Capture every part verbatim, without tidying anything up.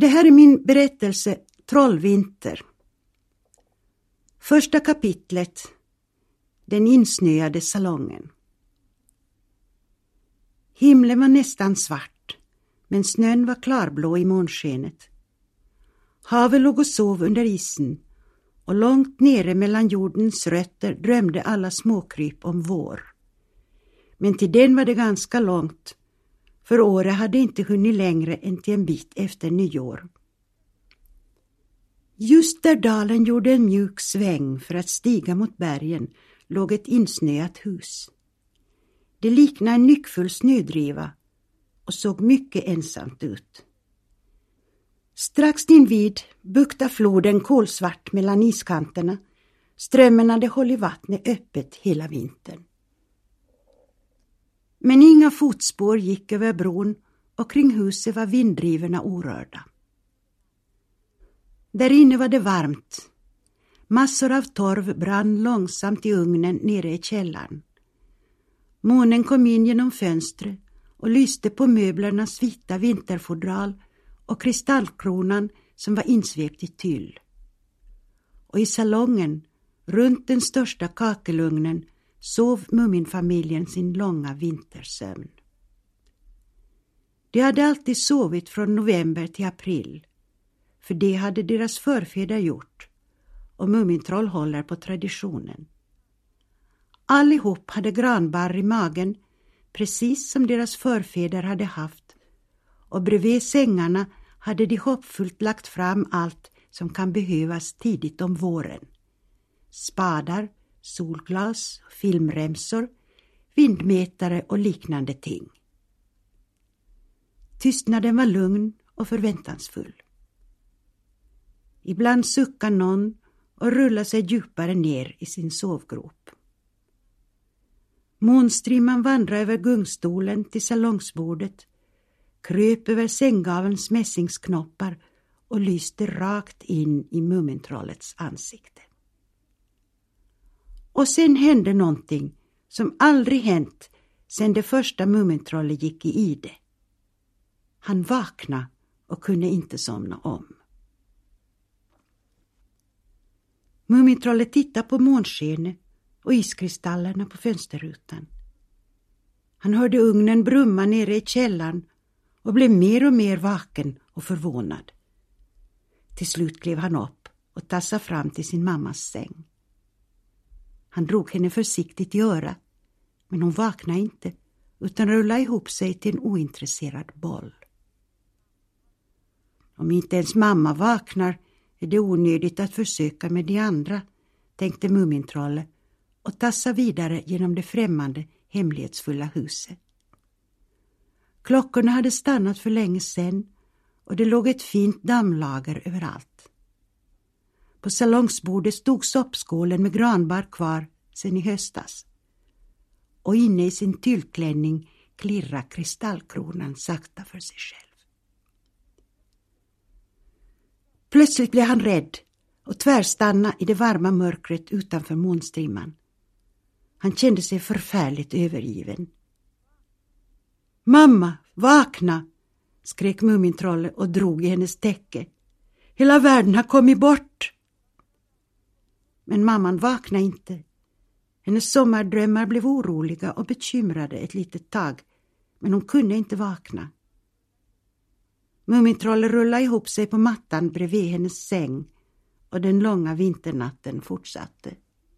Det här är min berättelse Trollvinter. Första kapitlet. Den insnöade salongen. Himlen var nästan svart, men snön var klarblå i månskenet. Havet låg och sov under isen, och långt nere mellan jordens rötter drömde alla småkryp om vår. Men till den var det ganska långt, för året hade inte hunnit längre än till en bit efter nyår. Just där dalen gjorde en mjuk sväng för att stiga mot bergen låg ett insnöat hus. Det liknade en nyckfull snödriva och såg mycket ensamt ut. Strax invid bukta floden kolsvart mellan iskanterna. Strömmen hade hållit vattnet öppet hela vintern. Men inga fotspår gick över bron och kring huset var vinddrivorna orörda. Där inne var det varmt. Massor av torv brann långsamt i ugnen nere i källaren. Månen kom in genom fönstret och lyste på möblernas vita vinterfodral och kristallkronan som var insvept i tyll. Och i salongen, runt den största kakelugnen, sov Muminfamiljen sin långa vintersömn. De hade alltid sovit från november till april, för det hade deras förfäder gjort, och Mumintroll håller på traditionen. Allihop hade granbarr i magen, precis som deras förfäder hade haft, och bredvid sängarna hade de hoppfullt lagt fram allt som kan behövas tidigt om våren. Spadar, solglas, filmremsor, vindmätare och liknande ting. Tystnaden var lugn och förväntansfull. Ibland suckade någon och rullade sig djupare ner i sin sovgrop. Månstrimman vandrade över gungstolen till salongsbordet, kröp över sänggavelns mässingsknoppar och lyste rakt in i Mumintrollets ansikte. Och sen hände någonting som aldrig hänt sedan det första Mumintrollet gick i ide. Han vaknade och kunde inte somna om. Mumintrollet tittade på månskenet och iskristallerna på fönsterrutan. Han hörde ugnen brumma nere i källaren och blev mer och mer vaken och förvånad. Till slut klev han upp och tassade fram till sin mammas säng. Han drog henne försiktigt i örat, men hon vaknade inte utan rullade ihop sig till en ointresserad boll. Om inte ens mamma vaknar är det onödigt att försöka med de andra, tänkte Mumintrollet och tassade vidare genom det främmande, hemlighetsfulla huset. Klockorna hade stannat för länge sedan och det låg ett fint dammlager överallt. På salongsbordet stod soppskålen med granbarr kvar sen i höstas. Och inne i sin tyllklänning klirrar kristallkronan sakta för sig själv. Plötsligt blev han rädd och tvärstanna i det varma mörkret utanför månstrimman. Han kände sig förfärligt övergiven. Mamma, vakna! Skrek Mumintrollet och drog i hennes täcke. Hela världen har kommit bort! Men mamman vaknade inte. Hennes sommardrömmar blev oroliga och bekymrade ett litet tag, men hon kunde inte vakna. Mumintrollet rullade ihop sig på mattan bredvid hennes säng och den långa vinternatten fortsatte.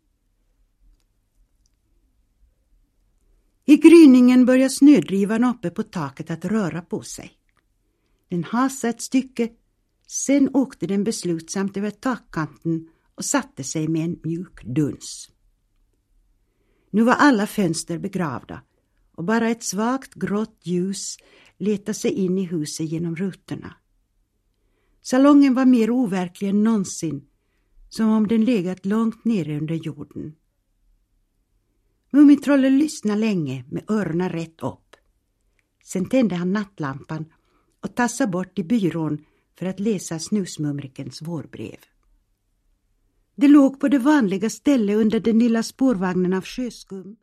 I gryningen började snödrivan uppe på taket att röra på sig. Den hasade ett stycke, sen åkte den beslutsamt över takkanten och satte sig med en mjuk duns. Nu var alla fönster begravda och bara ett svagt grått ljus letade sig in i huset genom rutorna. Salongen var mer overklig än någonsin, som om den legat långt nere under jorden. Mumintrollet lyssnade länge med öronen rätt upp. Sen tände han nattlampan och tassade bort i byrån för att läsa snusmumrikens vårbrev. Det låg på det vanliga stället under den lilla spårvagnen av sjöskum.